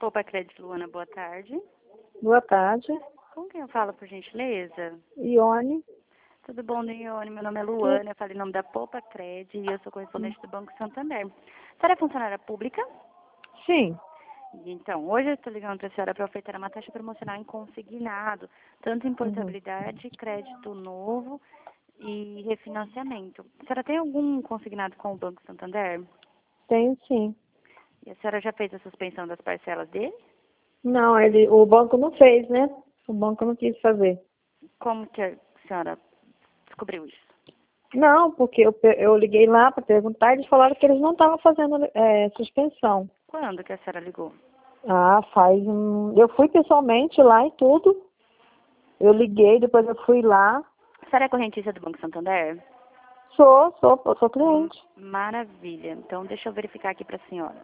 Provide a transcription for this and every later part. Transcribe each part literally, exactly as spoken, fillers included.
Poupa Crédito, Luana, boa tarde. Boa tarde. Com quem eu falo, por gentileza? Ione. Tudo bom, Ione? Meu nome é Luana, eu falo em nome da Poupa Crédito e eu sou correspondente do Banco Santander. A senhora é funcionária pública? Sim. Então, hoje eu estou ligando para a senhora para ofertar uma taxa promocional em consignado, tanto em portabilidade, uhum. crédito novo e refinanciamento. A senhora tem algum consignado com o Banco Santander? Tenho sim. E a senhora já fez a suspensão das parcelas dele? Não, ele, o banco não fez, né? O banco não quis fazer. Como que a senhora descobriu isso? Não, porque eu, pe- eu liguei lá para perguntar e eles falaram que eles não estavam fazendo é, suspensão. Quando que a senhora ligou? Ah, faz um... Eu fui pessoalmente lá e tudo. Eu liguei, depois eu fui lá. A senhora é correntista do Banco Santander? Sou, sou, eu sou cliente. Hum, Maravilha. Então, deixa eu verificar aqui para a senhora.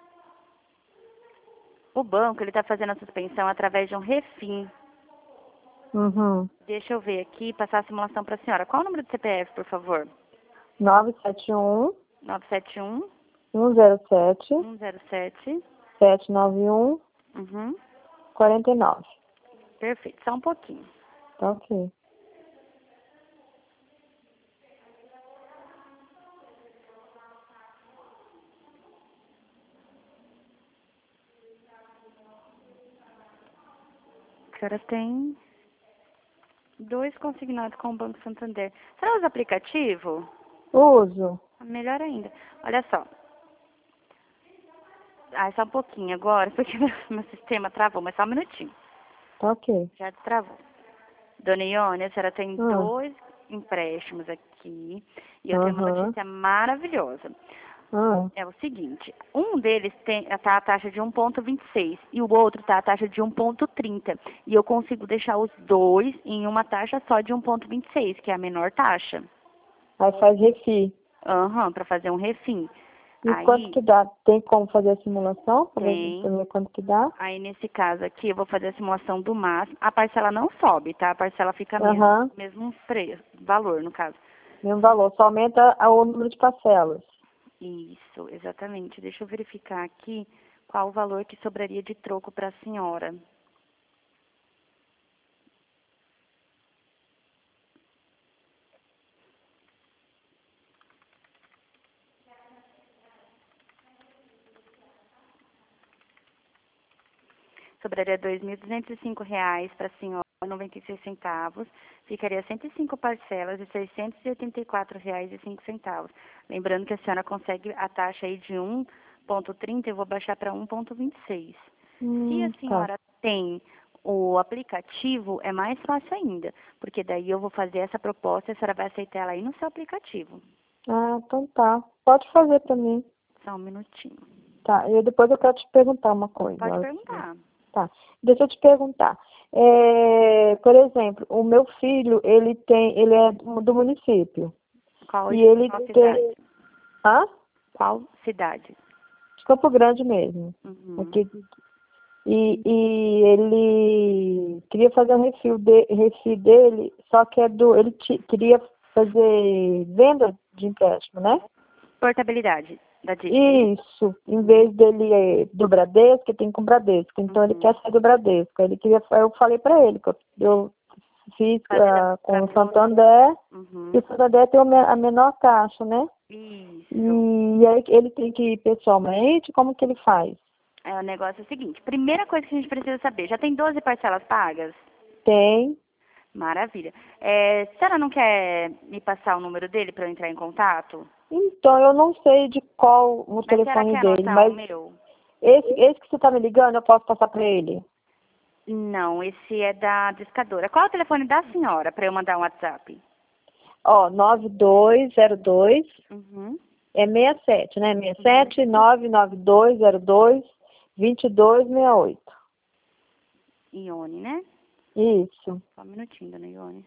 O banco, ele está fazendo a suspensão através de um refim. Uhum. Deixa eu ver aqui, passar a simulação para a senhora. Qual é o número do C P F, por favor? nove sete um, nove sete um, um zero sete, um zero sete. sete nove um, Uhum. quatro nove. Perfeito, só um pouquinho. Tá ok. A senhora tem dois consignados com o Banco Santander. A senhora usa aplicativo? Uso. Melhor ainda. Olha só. Ah, só um pouquinho agora, porque meu, meu sistema travou, mas só um minutinho. Tá ok. Já destravou. Dona Ione, a senhora tem Ah. dois empréstimos aqui e eu tenho uma Aham. notícia maravilhosa. Ah. É o seguinte, um deles tem tá a taxa de um ponto vinte e seis e o outro tá a taxa de um ponto trinta. E eu consigo deixar os dois em uma taxa só de um ponto vinte e seis, que é a menor taxa. Aí faz refi. Aham, para fazer um refim. E quanto Aí que dá? Tem como fazer a simulação? Pra ver, tem. pra ver quanto que dá? Aí, nesse caso aqui, eu vou fazer a simulação do máximo. A parcela não sobe, tá? A parcela fica mesmo, Aham. mesmo preço, valor, no caso. Mesmo valor. Só aumenta a- o número de parcelas. Isso, exatamente. Deixa eu verificar aqui qual o valor que sobraria de troco para a senhora. Sobraria dois mil duzentos e cinco reais para a senhora, noventa e seis centavos. Ficaria cento e cinco parcelas de seiscentos e oitenta e quatro reais e cinco centavos. Lembrando que a senhora consegue a taxa aí de um ponto trinta, eu vou baixar para um ponto vinte e seis. Se a Hum, tá. senhora tem o aplicativo, é mais fácil ainda, porque daí eu vou fazer essa proposta e a senhora vai aceitar ela aí no seu aplicativo. Ah, então tá. Pode fazer pra mim. Só um minutinho. Tá. E depois eu quero te perguntar uma coisa. Pode Olha aqui. perguntar. Tá. Deixa eu te perguntar. É, por exemplo, o meu filho, ele tem, ele é do do município. Qual, E ele qual cidade? tem. Hã? Qual cidade? De Campo Grande mesmo. Uhum. Aqui. E, e ele queria fazer um refil, de, refil dele, só que é do. Ele ti- queria fazer venda de empréstimo, né? Portabilidade da dívida. Isso, em vez dele é, do Bradesco, ele tem com o Bradesco. Então ele Uhum. quer sair do Bradesco. Ele queria, eu falei para ele que eu, eu fiz Fazer ah, com pra o todos. Santander, Uhum. e o Santander tem o me- a menor taxa, né? Isso. E aí ele tem que ir pessoalmente, como que ele faz? É, o negócio é o seguinte. Primeira coisa que a gente precisa saber, já tem doze parcelas pagas? Tem. Maravilha. É, a senhora não quer me passar o número dele para eu entrar em contato? Então, eu não sei de qual o Mas a senhora telefone quer dele, anotar o mas meu? esse, esse que você está me ligando, eu posso passar para ele. Não, esse é da discadora. Qual é o telefone da senhora para eu mandar um WhatsApp? Ó, nove dois zero dois, Uhum. é sessenta e sete, né? sessenta e sete, nove nove dois zero dois, vinte e dois sessenta e oito. Ione, né? Isso. Só um minutinho, dona Ione.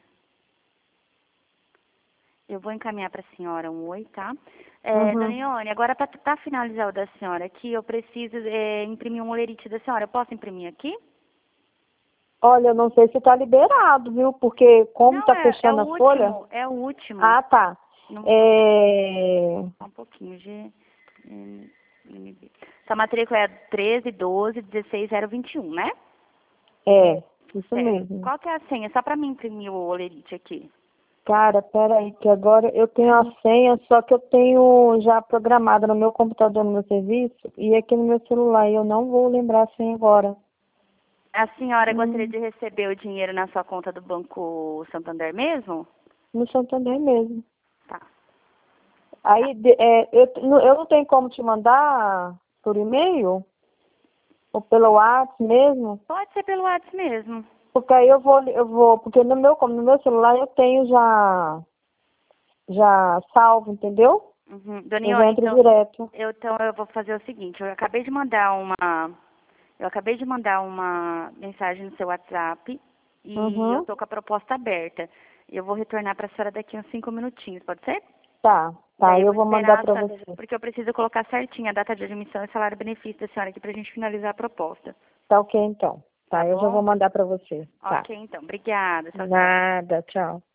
Eu vou encaminhar para a senhora um oi, tá? É, dona Uhum. Ione, agora para finalizar o da senhora aqui, eu preciso é, imprimir um olerite da senhora. Eu posso imprimir aqui? Olha, eu não sei se está liberado, viu? Porque como Não, está é, é o fechando a folha... último, é o último. Ah, tá. Não, É... só um pouquinho, G. N. Sua matrícula é treze doze dezesseis zero vinte e um, né? É, isso É. mesmo. Qual que é a senha? Só para mim imprimir o olerite aqui. Cara, peraí, que agora eu tenho a senha, só que eu tenho já programada no meu computador, no meu serviço, e aqui no meu celular, e eu não vou lembrar a senha agora. A senhora Hum. gostaria de receber o dinheiro na sua conta do Banco Santander mesmo? No Santander mesmo. Tá. Aí, de- é, eu, não- eu não tenho como te mandar por e-mail? Ou pelo WhatsApp mesmo? Pode ser pelo WhatsApp mesmo. Porque aí eu vou, eu vou, porque no meu, como no meu celular eu tenho já, já salvo, entendeu? Uhum. Eu Dona já entro então direto. eu, então eu vou fazer o seguinte, eu acabei de mandar uma eu acabei de mandar uma mensagem no seu WhatsApp e eu Uhum. tô com a proposta aberta. Eu vou retornar para a senhora daqui uns cinco minutinhos, pode ser? Tá, tá, Daí eu eu vou vou mandar esperar, pra só- você. porque eu preciso colocar certinho a data de admissão e salário e benefício da senhora aqui pra gente finalizar a proposta. Tá ok então. Tá Tá, eu já bom? vou mandar pra você. Tá. Ok, então. Obrigada. Tchau, tchau. Nada, tchau.